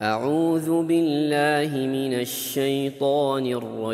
أعوذ بالله من الشيطان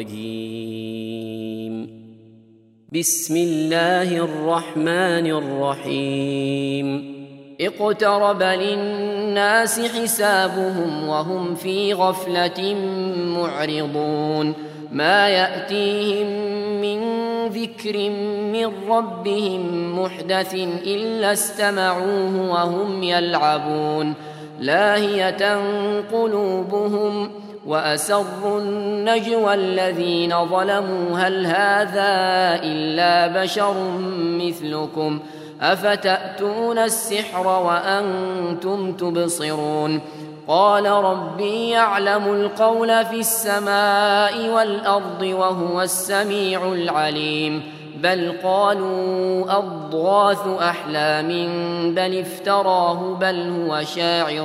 الرجيم. بسم الله الرحمن الرحيم. اقترب للناس حسابهم وهم في غفلة معرضون. ما يأتيهم من ذكر من ربهم محدث إلا استمعوه وهم يلعبون. لاهية قلوبهم وأسروا النجوى الذين ظلموا هل هذا إلا بشر مثلكم أفتأتون السحر وأنتم تبصرون. قال ربي يعلم القول في السماء والأرض وهو السميع العليم. بل قالوا أضغاث أحلام بل افتراه بل هو شاعر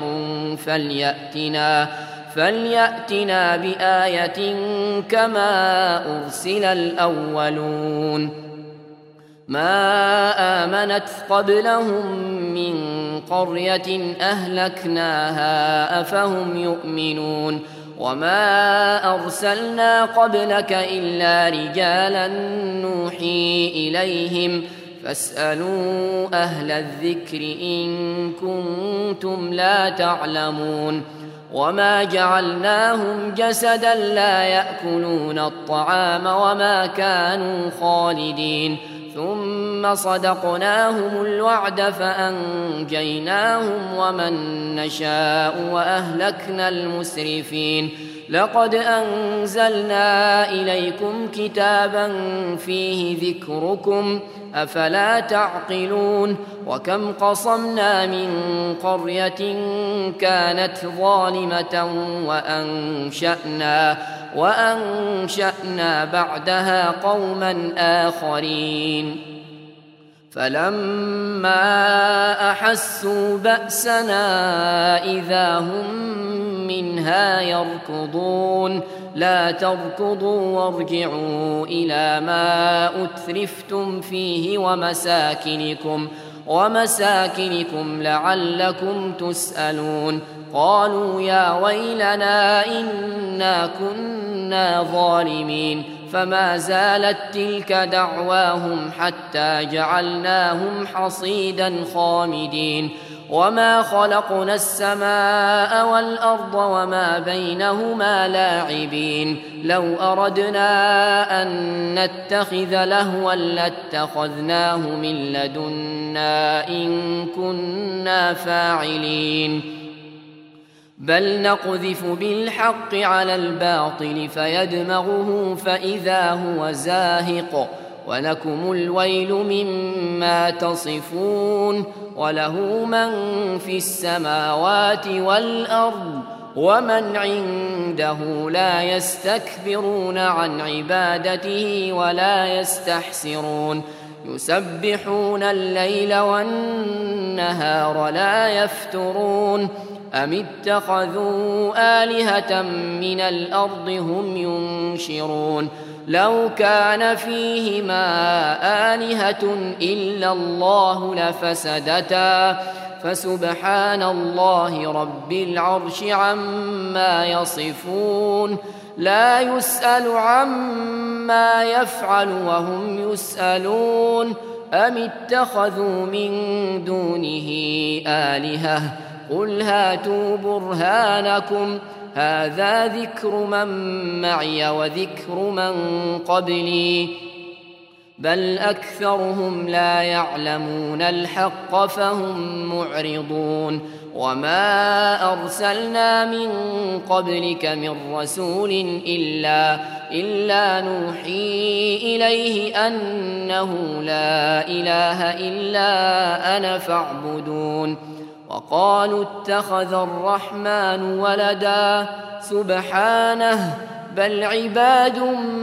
فليأتنا بآية كما أرسل الأولون. ما آمنت قبلهم من قرية أهلكناها أفهم يؤمنون. وما أرسلنا قبلك إلا رجالا نوحي إليهم فاسألوا أهل الذكر إن كنتم لا تعلمون. وما جعلناهم جسدا لا يأكلون الطعام وما كانوا خالدين. ثم صدقناهم الوعد فأنجيناهم ومن نشاء وأهلكنا المسرفين. لقد أنزلنا إليكم كتابا فيه ذكركم أفلا تعقلون. وكم قصمنا من قرية كانت ظالمة وأنشأنا بعدها قوما آخرين. فلما أحسوا بأسنا إذا هم منها يركضون. لا تركضوا وارجعوا إلى ما أترفتم فيه ومساكنكم لعلكم تسألون. قالوا يا ويلنا إنا كنا ظالمين. فما زالت تلك دعواهم حتى جعلناهم حصيدا خامدين. وما خلقنا السماء والأرض وما بينهما لاعبين. لو أردنا أن نتخذ لهوا لاتخذناه من لدنا إن كنا فاعلين. بل نقذف بالحق على الباطل فيدمغه فإذا هو زاهق ولكم الويل مما تصفون. وله من في السماوات والأرض ومن عنده لا يستكبرون عن عبادته ولا يستحسرون. يسبحون الليل والنهار لا يفترون. أم اتخذوا آلهة من الأرض هم ينشرون. لو كان فيهما آلهة إلا الله لفسدتا فسبحان الله رب العرش عما يصفون. لا يسأل عما يفعل وهم يسألون. أم اتخذوا من دونه آلهة قل هاتوا برهانكم هذا ذكر من معي وذكر من قبلي بل أكثرهم لا يعلمون الحق فهم معرضون. وما أرسلنا من قبلك من رسول إلا نوحي إليه أنه لا إله إلا أنا فاعبدون. وقالوا اتخذ الرحمن ولدا سبحانه بل عباد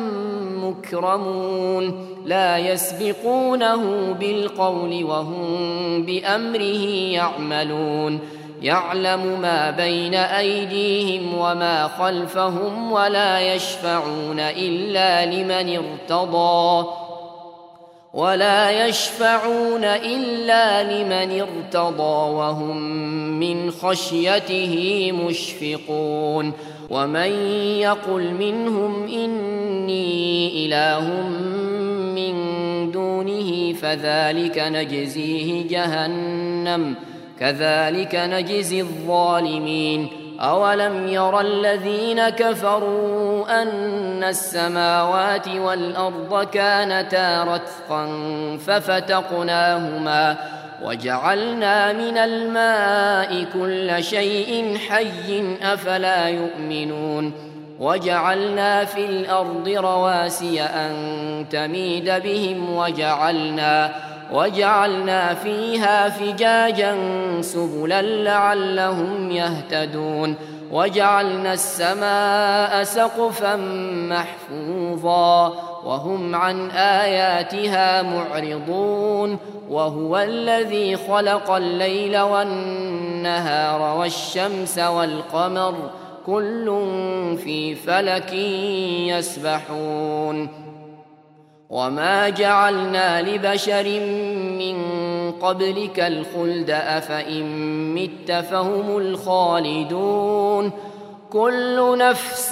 مكرمون لا يسبقونه بالقول وهم بأمره يعملون. يعلم ما بين أيديهم وما خلفهم ولا يشفعون إلا لمن ارتضى وهم من خشيته مشفقون ومن يقل منهم إني إله من دونه فذلك نجزيه جهنم كذلك نجزي الظالمين أولم ير الذين كفروا أن السماوات والأرض كانتا رتقا ففتقناهما وجعلنا من الماء كل شيء حي أفلا يؤمنون وجعلنا في الأرض رواسي أن تميد بهم وجعلنا فيها فجاجا سبلا لعلهم يهتدون وجعلنا السماء سقفا محفوظا وهم عن آياتها معرضون وهو الذي خلق الليل والنهار والشمس والقمر كل في فلك يسبحون وما جعلنا لبشر من قبلك الخلد أفإن مت فهم الخالدون كل نفس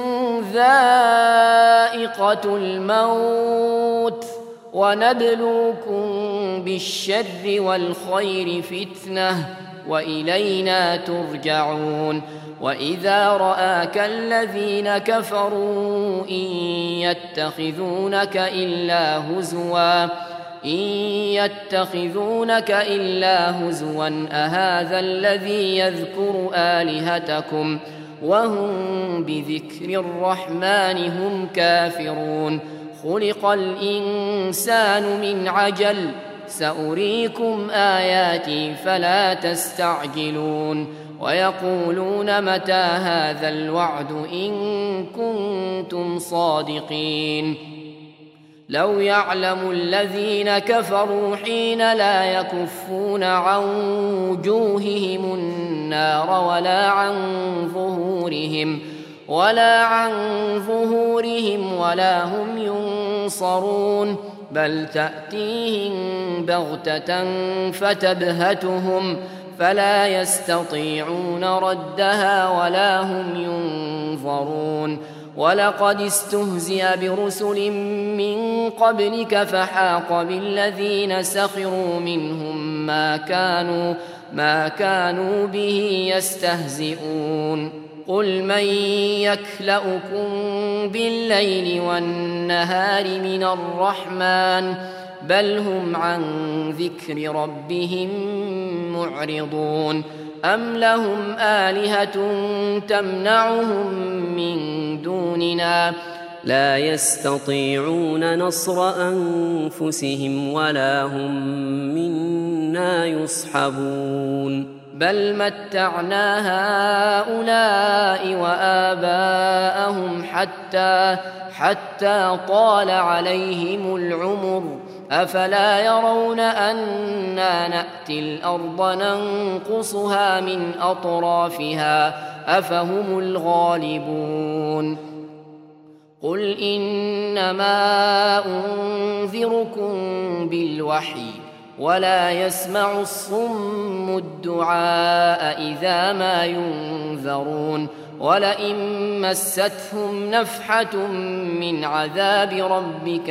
ذائقة الموت ونبلوكم بالشر والخير فتنة وإلينا ترجعون وإذا رآك الذين كفروا إن يتخذونك إلا هزوا أهذا الذي يذكر آلهتكم وهم بذكر الرحمن هم كافرون خلق الإنسان من عجل سأريكم آياتي فلا تستعجلون ويقولون متى هذا الوعد إن كنتم صادقين لو يعلم الذين كفروا حين لا يكفون عن وجوههم النار ولا عن ظهورهم ولا هم ينصرون بل تأتيهم بغتة فتبهتهم فلا يستطيعون ردها ولا هم ينظرون ولقد استهزئ برسل من قبلك فحاق بالذين سخروا منهم ما كانوا به يستهزئون قل من يكلؤكم بالليل والنهار من الرحمن بل هم عن ذكر ربهم معرضون أم لهم آلهة تمنعهم من دوننا لا يستطيعون نصر أنفسهم ولا هم منا يصحبون بل متعنا هؤلاء وآباءهم حتى طال عليهم العمر أفلا يرون أنا نأتي الأرض ننقصها من أطرافها أفهم الغالبون قل إنما أنذركم بالوحي ولا يسمع الصم الدعاء إذا ما ينذرون ولئن مستهم نفحة من عذاب ربك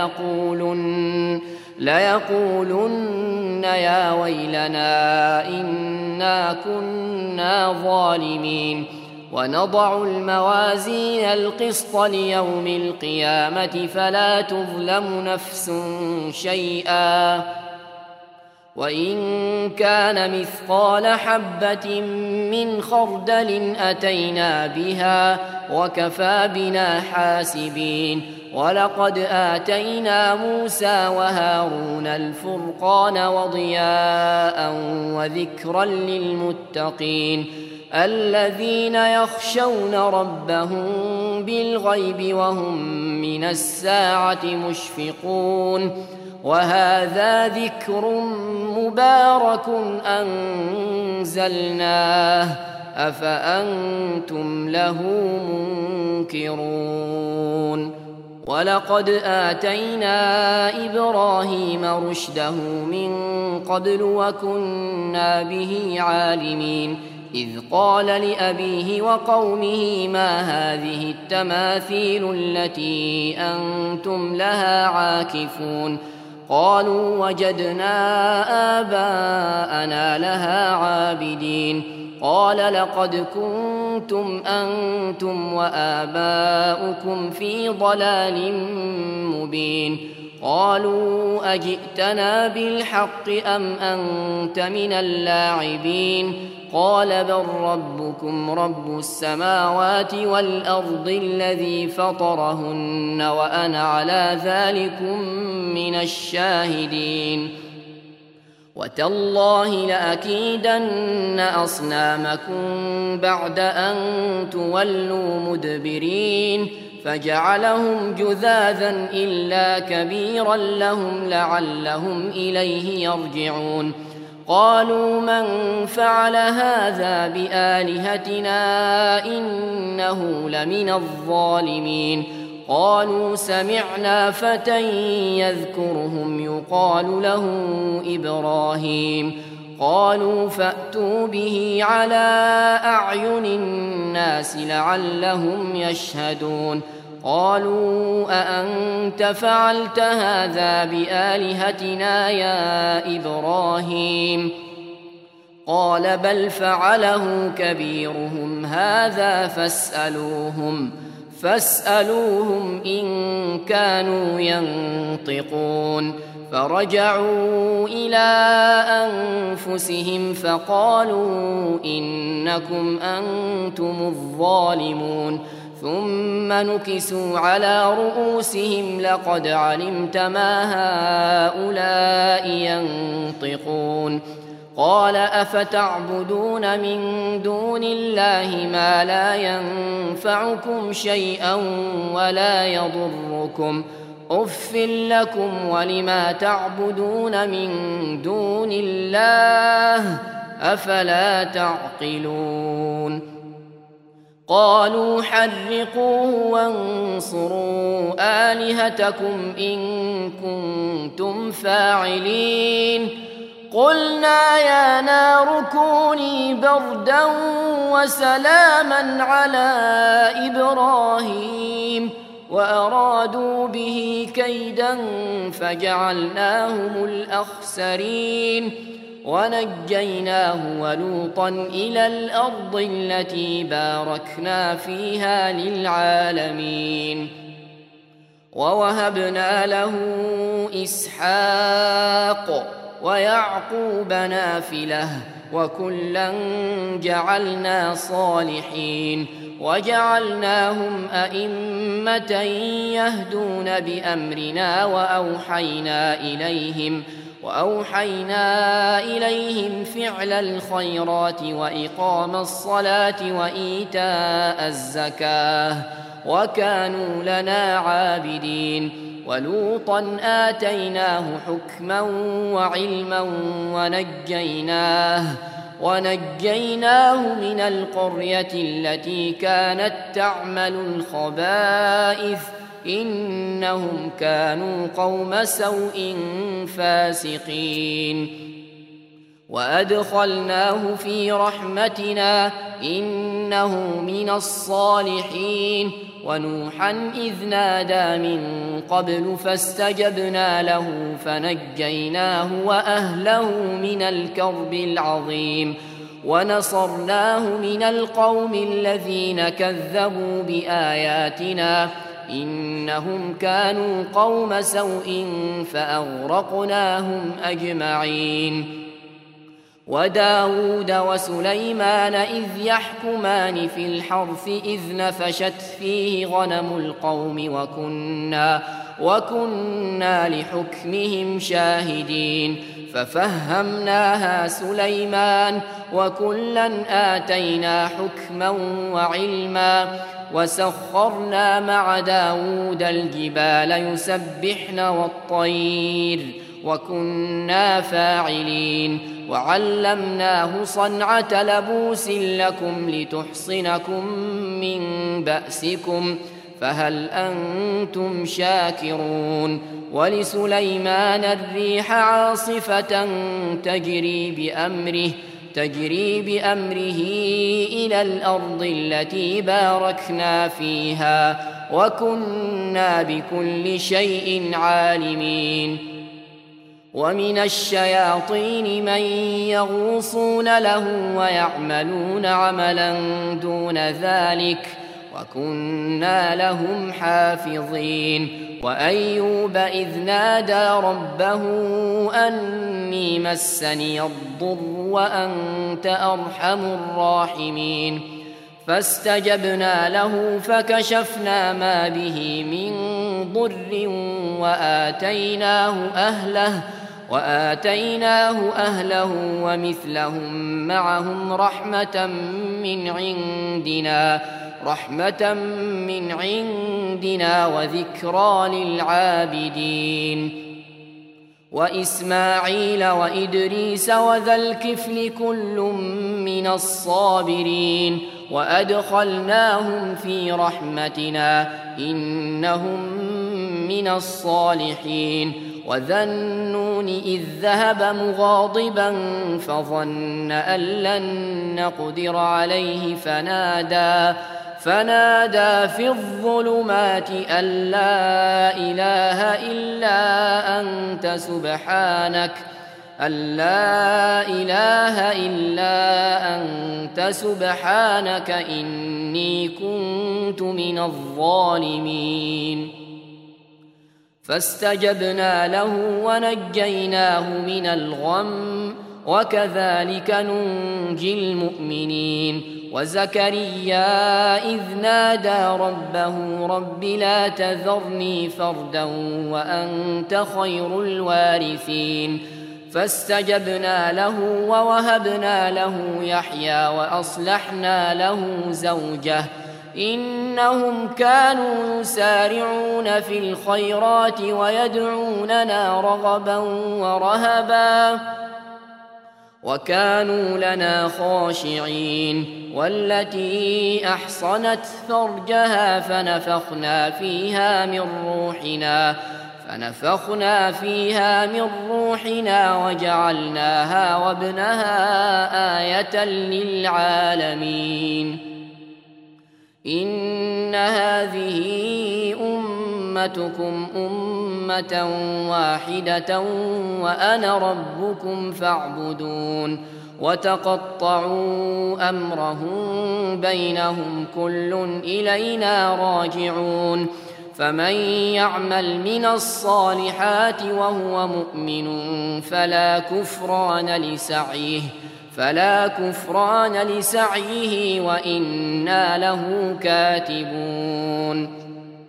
ليقولن يا ويلنا إنا كنا ظالمين ونضع الموازين القسط ليوم القيامة فلا تظلم نفس شيئا وإن كان مثقال حبة من خردل أتينا بها وكفى بنا حاسبين ولقد آتينا موسى وهارون الفرقان وضياء وذكرا للمتقين الذين يخشون ربهم بالغيب وهم من الساعة مشفقون وهذا ذكر مبارك أنزلناه أفأنتم له منكرون ولقد آتينا إبراهيم رشده من قبل وكنا به عالمين إذ قال لأبيه وقومه ما هذه التماثيل التي أنتم لها عاكفون قالوا وجدنا آباءنا لها عابدين قال لقد كنتم أنتم وآباؤكم في ضلال مبين قالوا أجئتنا بالحق أم أنت من اللاعبين قال بل ربكم رب السماوات والأرض الذي فطرهن وأنا على ذلكم من الشاهدين وتالله لأكيدن أصنامكم بعد أن تولوا مدبرين فجعلهم جذاذا إلا كبيرا لهم لعلهم إليه يرجعون قالوا من فعل هذا بآلهتنا إنه لمن الظالمين قالوا سمعنا فتى يذكرهم يقال له إبراهيم قالوا فأتوا به على أعين الناس لعلهم يشهدون قالوا أأنت فعلت هذا بآلهتنا يا إبراهيم قال بل فعله كبيرهم هذا فاسألوهم إن كانوا ينطقون فرجعوا إلى أنفسهم فقالوا إنكم أنتم الظالمون ثم نكسوا على رؤوسهم لقد علمت ما هؤلاء ينطقون قال أفتعبدون من دون الله ما لا ينفعكم شيئا ولا يضركم أف لكم ولما تعبدون من دون الله أفلا تعقلون قالوا حرقوه وانصروا آلهتكم إن كنتم فاعلين قلنا يا نار كوني بردا وسلاما على إبراهيم وأرادوا به كيدا فجعلناهم الأخسرين ونجيناه ولوطا إلى الأرض التي باركنا فيها للعالمين ووهبنا له إسحاق ويعقوب نافلة وكلا جعلنا صالحين وجعلناهم أئمة يهدون بأمرنا وأوحينا إليهم فعل الخيرات وإقام الصلاة وإيتاء الزكاة وكانوا لنا عابدين ولوطا آتيناه حكما وعلما ونجيناه من القرية التي كانت تعمل الخبائث إنهم كانوا قوم سوء فاسقين وأدخلناه في رحمتنا إنه من الصالحين ونوحا إذ نادى من قبل فاستجبنا له فنجيناه وأهله من الكرب العظيم ونصرناه من القوم الذين كذبوا بآياتنا إنهم كانوا قوم سوء فأغرقناهم أجمعين وداود وسليمان إذ يحكمان في الحرث إذ نفشت فيه غنم القوم وكنا لحكمهم شاهدين ففهمناها سليمان وكلا آتينا حكما وعلما وسخرنا مع داود الجبال يسبحن والطير وكنا فاعلين وعلمناه صنعة لبوس لكم لتحصنكم من بأسكم فهل أنتم شاكرون ولسليمان الريح عاصفة تجري بأمره إلى الأرض التي باركنا فيها وكنا بكل شيء عالمين ومن الشياطين من يغوصون له ويعملون عملا دون ذلك وكنا لهم حافظين وأيوب إذ نادى ربه أني مسني الضر وأنت أرحم الراحمين فاستجبنا له فكشفنا ما به من ضر وآتيناه أهله ومثلهم معهم رحمة من عندنا وذكرى للعابدين وإسماعيل وإدريس وذا الكفل كل من الصابرين وأدخلناهم في رحمتنا إنهم من الصالحين وذا النون إذ ذهب مغاضبا فظن أن لن نقدر عليه فنادى في الظلمات أن لا إله إلا أنت سبحانك إني كنت من الظالمين فاستجبنا له ونجيناه من الغم وكذلك ننجي المؤمنين وزكريا إذ نادى ربه رب لا تذرني فردا وأنت خير الوارثين فاستجبنا له ووهبنا له يحيى وأصلحنا له زوجه إنهم كانوا يسارعون في الخيرات ويدعوننا رغبا ورهبا وكانوا لنا خاشعين والتي أحصنت فرجها فنفخنا فيها من روحنا وجعلناها وابنها آية للعالمين إن هذه أمتكم أمة واحدة وأنا ربكم فاعبدون وتقطعوا أمرهم بينهم كل إلينا راجعون فمن يعمل من الصالحات وهو مؤمن فلا كفران لسعيه وإنا له كاتبون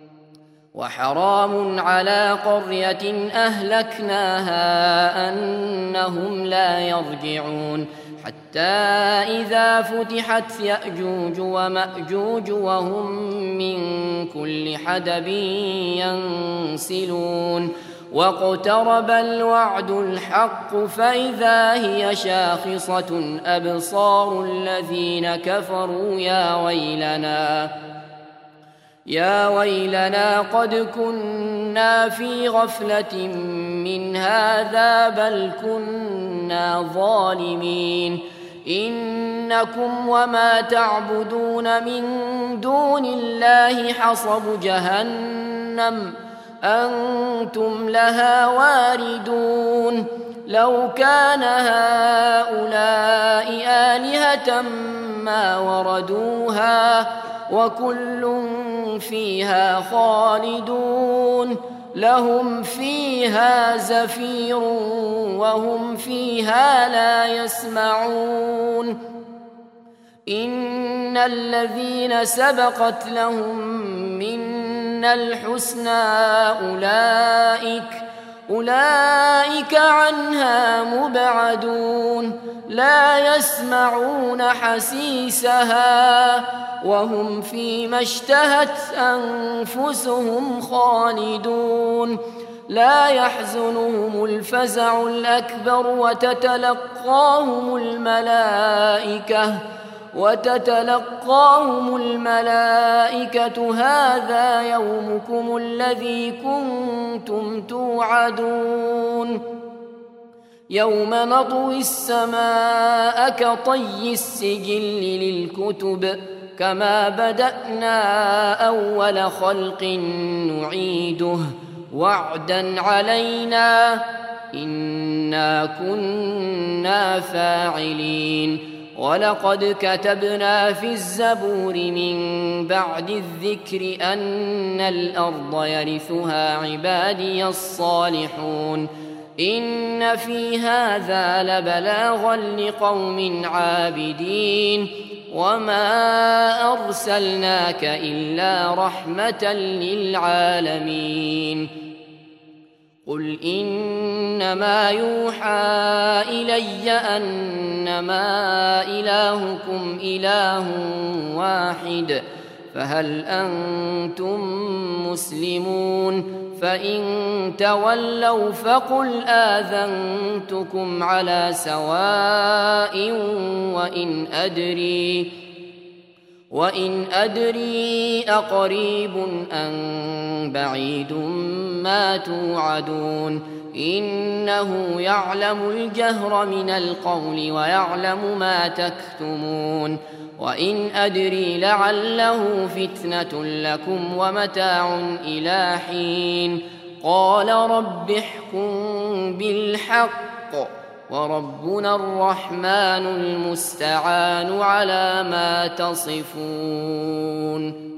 وحرام على قرية أهلكناها أنهم لا يرجعون حتى إذا فتحت يأجوج ومأجوج وهم من كل حدب ينسلون واقترب الوعد الحق فإذا هي شاخصة أبصار الذين كفروا يا ويلنا قد كنا في غفلة من هذا بل كنا ظالمين إنكم وما تعبدون من دون الله حصب جهنم أنتم لها واردون لو كان هؤلاء آلهة ما وردوها وكل فيها خالدون لهم فيها زفير وهم فيها لا يسمعون إن الذين سبقت لهم منا الحسنى أولئك عنها مبعدون لا يسمعون حسيسها وهم فيما اشتهت أنفسهم خالدون لا يحزنهم الفزع الأكبر وتتلقاهم الملائكة وتتلقاهم الملائكة هذا يومكم الذي كنتم توعدون يوم نطوي السماء كطي السجل للكتب كما بدأنا أول خلق نعيده وعدا علينا إنا كنا فاعلين ولقد كتبنا في الزبور من بعد الذكر أن الأرض يرثها عبادي الصالحون إن في هذا لبلاغا لقوم عابدين وما أرسلناك إلا رحمة للعالمين قل إنما يوحى إلي أنما إلهكم إله واحد فهل أنتم مسلمون فإن تولوا فقل آذنتكم على سواء وإن أدري أقريب أم بعيد ما توعدون إنه يعلم الجهر من القول ويعلم ما تكتمون وإن أدري لعله فتنة لكم ومتاع إلى حين قال رب احكم بالحق وربنا الرحمن المستعان على ما تصفون